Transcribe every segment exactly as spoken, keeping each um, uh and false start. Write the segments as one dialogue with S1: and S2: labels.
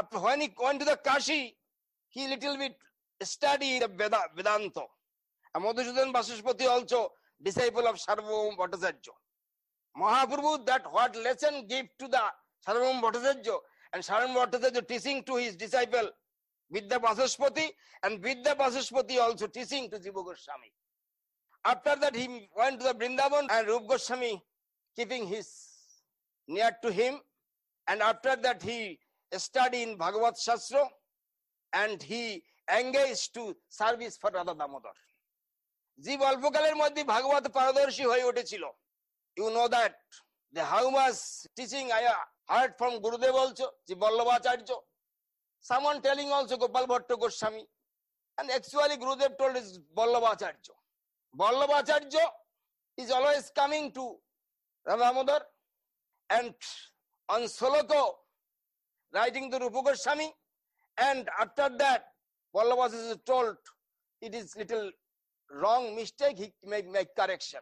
S1: After when he went to the Kashi, he little bit studied the Veda, Vedanta. And Madhusudan Vasishpati also disciple of Sarvabhauma Bhattacharya. Mahaprabhu, that what lesson gave to the Sarvabhauma Bhattacharya, and Sarvabhauma Bhattacharya teaching to his disciple Vidya Vasishpati, and Vidya Vasishpati also teaching to Jiva Goswami. After that, he went to the Vrindavan, and Rupa Goswami keeping his near to him. And after that, he studied in Bhagavad Shastra, and he engaged to service for Radha Damodar. জীব অল্পকালের মধ্যে ভাগবত পারদর্শী হয়ে উঠেছিল। You know that the how much teaching I heard from Gurudev also, the Vallabhacharya. Someone telling also Gopal Bhatta Goswami, and actually Gurudev told is Vallabhacharya. Vallabhacharya is always coming to Radha Damodar, and on Soloko writing to Rupa Goswami, and after that Vallabhacharya is told it is little wrong mistake, he may make correction.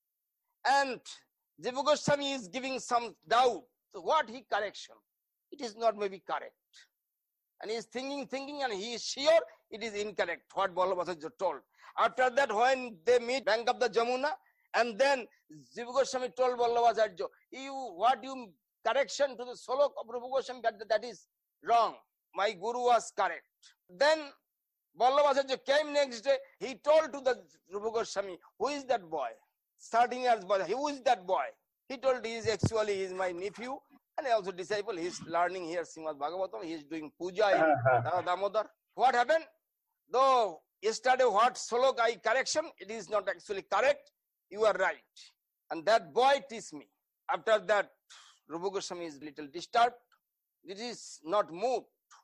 S1: And Jiva Goswami is giving some doubt. So what he correction? It is not maybe correct. And he is thinking, thinking, and he is sure it is incorrect, what Vallabhacharya told. After that, when they meet bank of the Jamuna, and then Jiva Goswami told Vallabhacharya, you, what you correction to the solo of Rupa Goswami, that, that is wrong. My Guru was correct. Then Vallabhacharya came next day, he told to the Rupa Goswami, who is that boy? Starting as boy, who is that boy? He told he is actually he is my nephew, and also disciple. He is learning here Srimad Bhagavatam. He is doing puja in Radha Damodar. What happened? Though yesterday what Solok I correction, it is not actually correct. You are right. And that boy teach me. After that, Rupa Goswami is little disturbed. It is not moved.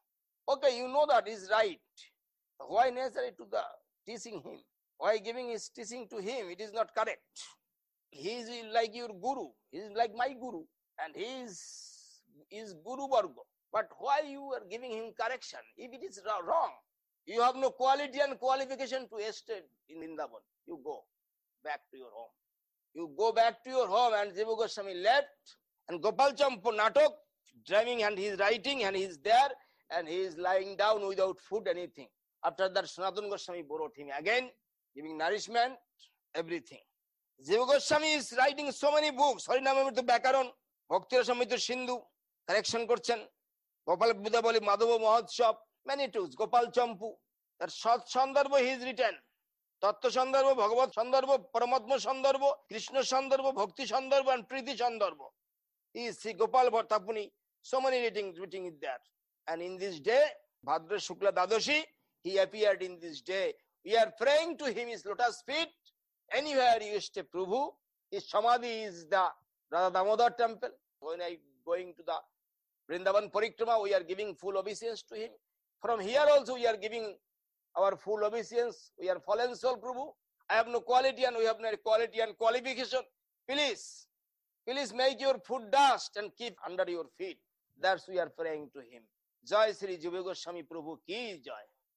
S1: Okay, you know that is right. Why necessary to the teaching him? Why giving his teaching to him? It is not correct. He is like your guru. He is like my guru. And he is, is Guru Varga. But why you are giving him correction? If it is wrong, you have no quality and qualification to stay in Vrindavan. You go back to your home. You go back to your home, and Jiva Goswami left, and Gopal Champu Natok driving, and he is writing, and he is there, and he is lying down without food, anything. After that, Sanatana Goswami brought him again, giving nourishment, everything. Jiva Goswami is writing so many books. Harinamamrita Bakaran, Bhakti Rasamrita Sindhu, correction Kurchan, Gopal Budabali Madhava Mahotsav, many tools. Gopal Champu, that Sat Sandarbha he is written. Tattva Sandarbha, Bhagavat Sandarbha, Paramatma Sandarbha, Krishna Sandarbha, Bhakti Sandarbha, and Priti Sandarbha. He is Gopal Bhattapuni, so many readings written is there. And in this day, Bhadra Shukla Dadashi, he appeared in this day. We are praying to him, his lotus feet. Anywhere you stay, Prabhu, his Samadhi is the Radha Damodar temple. When I going to the Vrindavan Parikrama, we are giving full obeisance to him. From here also we are giving our full obeisance. We are fallen soul, Prabhu. I have no quality and we have no quality and qualification. Please, please make your foot dust and keep under your feet. That's we are praying to him. Jai Sri Jiva Goswami Prabhu ki jai.